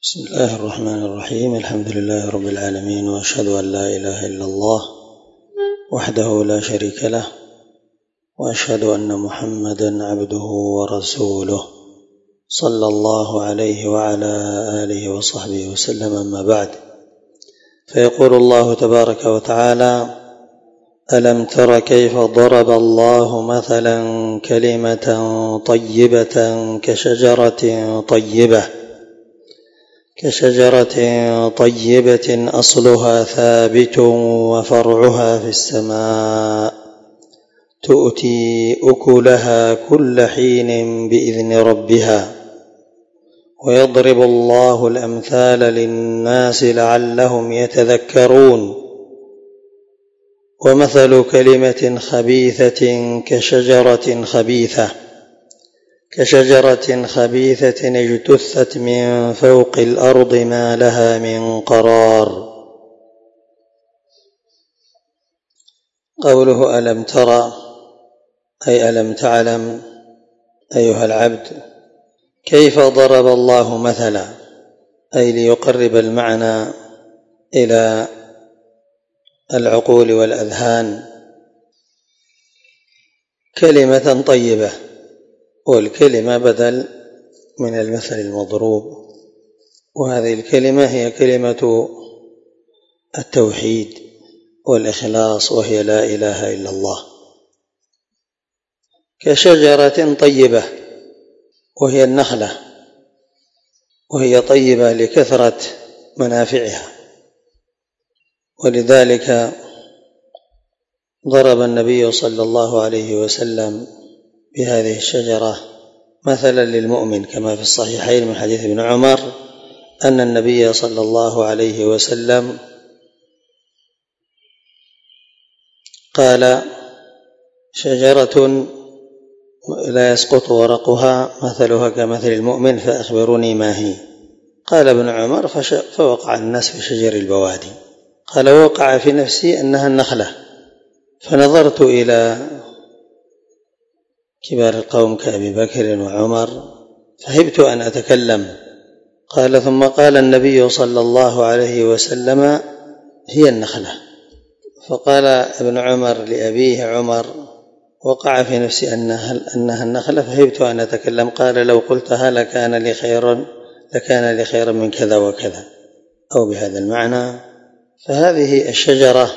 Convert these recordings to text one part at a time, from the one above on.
بسم الله الرحمن الرحيم. الحمد لله رب العالمين، وأشهد أن لا إله إلا الله وحده لا شريك له، وأشهد أن محمدا عبده ورسوله صلى الله عليه وعلى آله وصحبه وسلم. أما بعد، فيقول الله تبارك وتعالى: ألم تر كيف ضرب الله مثلا كلمة طيبة كشجرة طيبة أصلها ثابت وفرعها في السماء تؤتي أكلها كل حين بإذن ربها ويضرب الله الأمثال للناس لعلهم يتذكرون. ومثل كلمة خبيثة كشجرة خبيثة اجتثت من فوق الأرض ما لها من قرار. قوله ألم ترى أي ألم تعلم أيها العبد كيف ضرب الله مثلا، أي ليقرب المعنى إلى العقول والأذهان. كلمة طيبة، والكلمة بدل من المثل المضروب، وهذه الكلمة هي كلمة التوحيد والإخلاص، وهي لا إله إلا الله. كشجرة طيبة، وهي النخلة، وهي طيبة لكثرة منافعها، ولذلك ضرب النبي صلى الله عليه وسلم بهذه الشجرة مثلا للمؤمن، كما في الصحيحين من حديث ابن عمر أن النبي صلى الله عليه وسلم قال: شجرة لا يسقط ورقها مثلها كمثل المؤمن فأخبروني ما هي. قال ابن عمر: فوقع الناس في شجر البوادي. قال: وقع في نفسي أنها النخلة، فنظرت إلى كبار القوم كأبي بكر وعمر فهبت أن أتكلم. قال: ثم قال النبي صلى الله عليه وسلم: هي النخلة. فقال ابن عمر لأبيه عمر: وقع في نفسي أنها النخلة فهبت أن أتكلم. قال: لو قلتها لكان لي خيرا من كذا وكذا، أو بهذا المعنى. فهذه الشجرة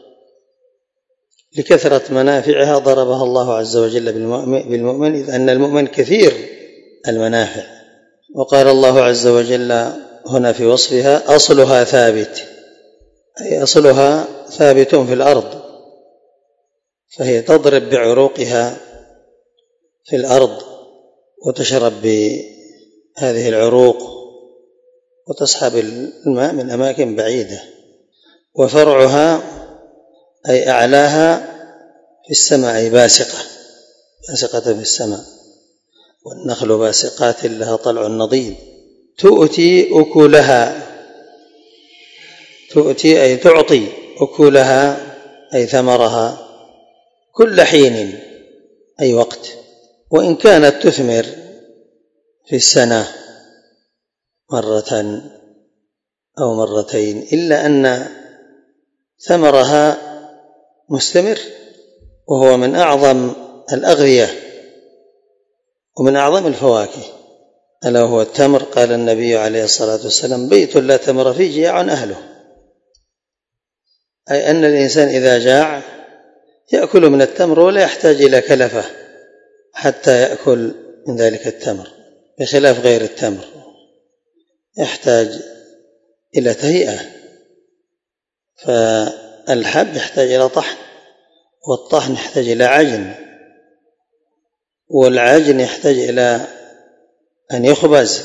لكثرة منافعها ضربها الله عز وجل بالمؤمن، إذ أن المؤمن كثير المنافع. وقال الله عز وجل هنا في وصفها: أصلها ثابت، أي أصلها ثابت في الأرض، فهي تضرب بعروقها في الأرض وتشرب بهذه العروق وتسحب الماء من أماكن بعيدة. وفرعها أي أعلاها في السماء، أي باسقة في السماء. والنخل باسقات لها طلع نضيد. تؤتي أكلها، تؤتي أي تعطي، أكلها أي ثمرها، كل حين أي وقت، وإن كانت تثمر في السنة مرة أو مرتين، إلا أن ثمرها مستمر، وهو من أعظم الأغذية ومن أعظم الفواكه، ألا هو التمر. قال النبي عليه الصلاة والسلام: بيت لا تمر فيه جياع أهله، أي أن الإنسان إذا جاع يأكل من التمر ولا يحتاج إلى كلفة حتى يأكل من ذلك التمر، بخلاف غير التمر يحتاج إلى تهيئة. فالحب يحتاج إلى طحن، والطحن يحتاج إلى عجن، والعجن يحتاج إلى أن يخبز،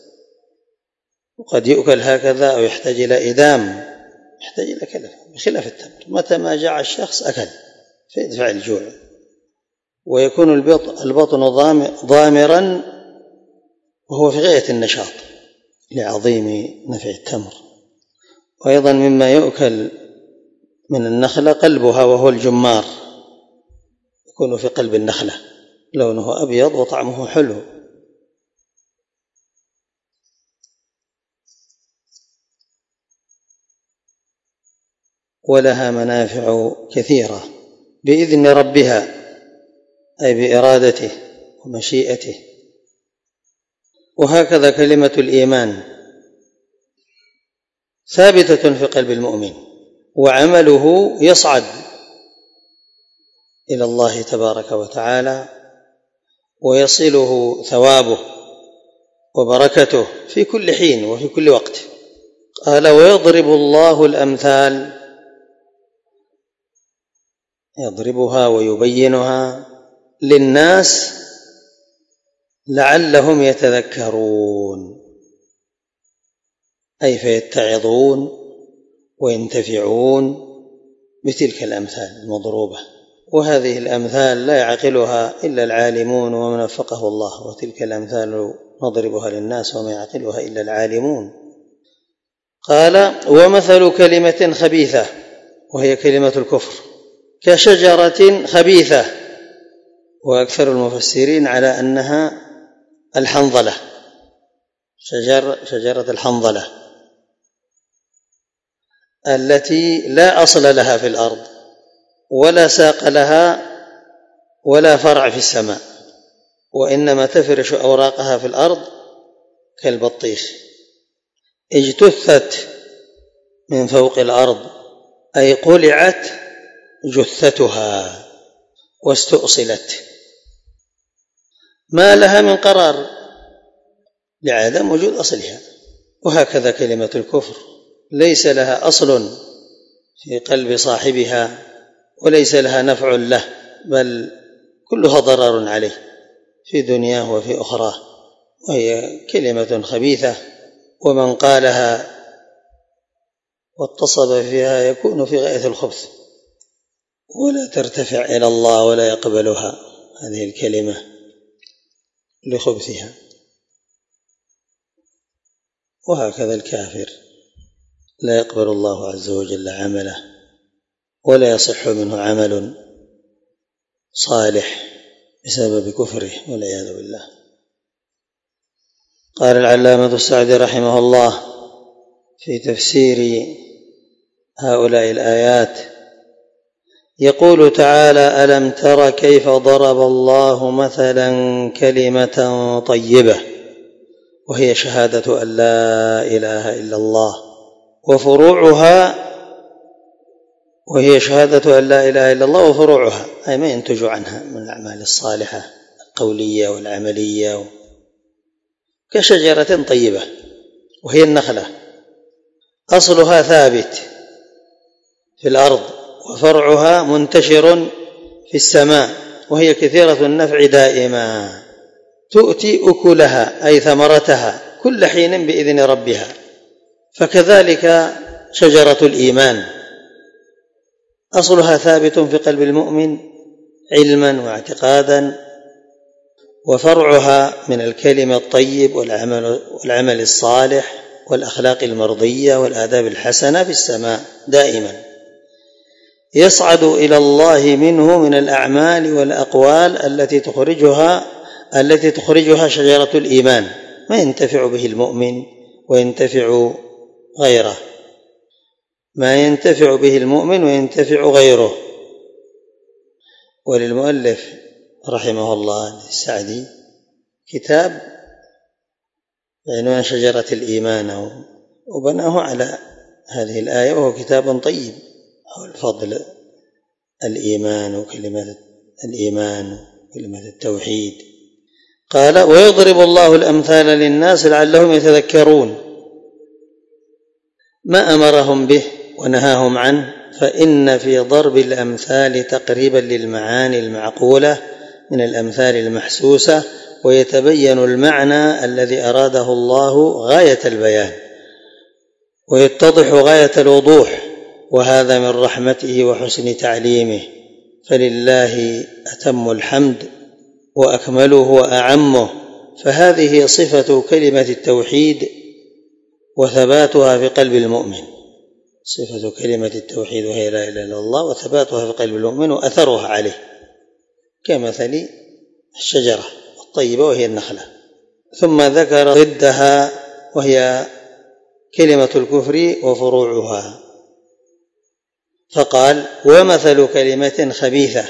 وقد يؤكل هكذا، أو يحتاج إلى إدام، يحتاج إلى كلفة، بخلاف التمر متى ما جاع الشخص أكل فيدفع الجوع، ويكون البطن ضامرا وهو في غاية النشاط لعظيم نفع التمر. وأيضا مما يؤكل من النخلة قلبها، وهو الجمار، يكون في قلب النخلة، لونه أبيض وطعمه حلو. ولها منافع كثيرة بإذن ربها، أي بإرادته ومشيئته. وهكذا كلمة الإيمان ثابتة في قلب المؤمن، وعمله يصعد إلى الله تبارك وتعالى ويصله ثوابه وبركته في كل حين وفي كل وقت. قال ويضرب الله الأمثال، يضربها ويبينها للناس لعلهم يتذكرون، أي فيتعظون وينتفعون بتلك الأمثال المضروبة. وهذه الأمثال لا يعقلها إلا العالمون ومن وفقه الله، وتلك الأمثال نضربها للناس وما يعقلها إلا العالمون. قال ومثل كلمة خبيثة، وهي كلمة الكفر، كشجرة خبيثة، وأكثر المفسرين على أنها الحنظلة، شجرة الحنظلة التي لا أصل لها في الأرض ولا ساق لها ولا فرع في السماء، وإنما تفرش أوراقها في الأرض كالبطيخ، اجتثت من فوق الأرض، أي قلعت جثتها واستؤصلت، ما لها من قرار لعدم وجود أصلها. وهكذا كلمة الكفر ليس لها أصل في قلب صاحبها وليس لها نفع له، بل كلها ضرر عليه في دنياه وفي أخراه، وهي كلمة خبيثة، ومن قالها واتصب فيها يكون في غاية الخبث، ولا ترتفع إلى الله ولا يقبلها هذه الكلمة لخبثها. وهكذا الكافر لا يقبل الله عز وجل عمله ولا يصح منه عمل صالح بسبب كفره والعياذ بالله. قال العلامة السعدي رحمه الله في تفسير هؤلاء الآيات، يقول تعالى ألم تر كيف ضرب الله مثلا كلمة طيبة، وهي شهادة أن لا إله إلا الله وفروعها، وهي شهادة أن لا إله إلا الله وفروعها، أي ما ينتج عنها من الأعمال الصالحة القولية والعملية، كشجرة طيبة وهي النخلة أصلها ثابت في الأرض وفرعها منتشر في السماء، وهي كثيرة النفع دائما، تؤتي أكلها أي ثمرتها كل حين بإذن ربها. فكذلك شجرة الإيمان أصلها ثابت في قلب المؤمن علما واعتقادا، وفرعها من الكلمة الطيب والعمل الصالح والأخلاق المرضية والآداب الحسنة في السماء دائما، يصعد إلى الله منه من الأعمال والأقوال التي تخرجها شجرة الإيمان، ما ينتفع به المؤمن وينتفع غيره، ما ينتفع به المؤمن وينتفع غيره. وللمؤلف رحمه الله السعدي كتاب بعنوان شجرة الإيمان، وبناه على هذه الآية، وهو كتاب طيب حول فضل الإيمان وكلمة الإيمان وكلمة التوحيد. قال ويضرب الله الأمثال للناس لعلهم يتذكرون، ما أمرهم به ونهاهم عنه، فإن في ضرب الأمثال تقريبا للمعاني المعقولة من الأمثال المحسوسة، ويتبين المعنى الذي أراده الله غاية البيان ويتضح غاية الوضوح، وهذا من رحمته وحسن تعليمه، فلله أتم الحمد وأكمله وأعمه. فهذه صفة كلمة التوحيد وثباتها في قلب المؤمن، صفة كلمة التوحيد وهي لا إله إلا الله، وثباتها في قلب المؤمن وأثرها عليه كمثل الشجرة الطيبة وهي النخلة. ثم ذكر ضدها وهي كلمة الكفر وفروعها، فقال: ومثل كلمة خبيثة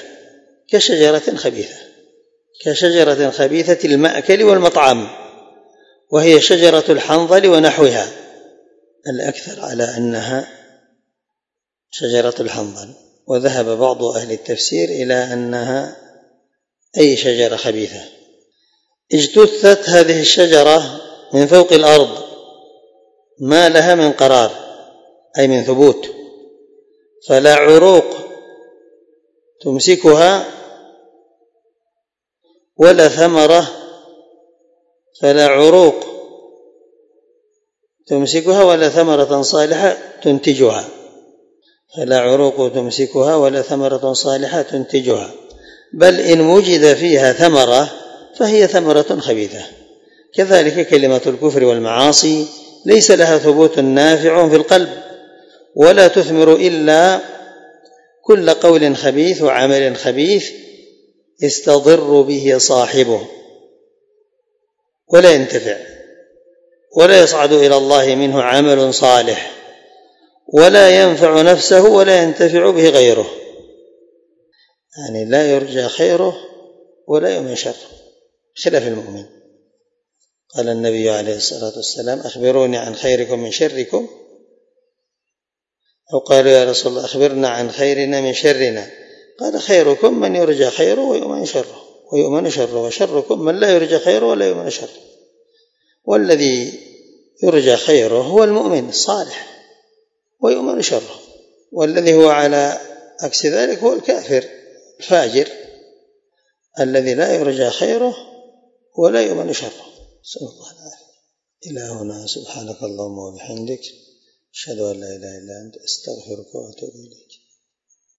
كشجرة خبيثة المأكل والمطعم، وهي شجرة الحنظل ونحوها. الأكثر على أنها شجرة الحنظل، وذهب بعض أهل التفسير إلى أنها أي شجرة خبيثة. اجتثت هذه الشجرة من فوق الأرض ما لها من قرار، أي من ثبوت، فلا عروق تمسكها ولا ثمرة، فلا عروق تمسكها ولا ثمرة صالحة تنتجها، فلا عروق تمسكها ولا ثمرة صالحة تنتجها، بل إن وجد فيها ثمرة فهي ثمرة خبيثة. كذلك كلمة الكفر والمعاصي ليس لها ثبوت نافع في القلب، ولا تثمر إلا كل قول خبيث وعمل خبيث يستضر به صاحبه ولا ينتفع، ولا يصعد إلى الله منه عمل صالح، ولا ينفع نفسه ولا ينتفع به غيره، يعني لا يرجى خيره ولا يؤمن شره، خلاف المؤمن. قال النبي عليه الصلاة والسلام: أخبروني عن خيركم من شركم، أو قالوا: يا رسول الله أخبرنا عن خيرنا من شرنا، قال: خيركم من يرجى خيره ويؤمن شره، وشركم من لا يرجى خيره ولا يؤمن شره. والذي يرجى خيره هو المؤمن الصالح ويؤمن شره، والذي هو على عكس ذلك هو الكافر الفاجر الذي لا يرجى خيره ولا يؤمن شره. نسأل الله العافية. إلى هنا، سبحانك اللهم وبحمدك، أشهد أن لا إله إلا أنت، أستغفرك وأتوب إليك.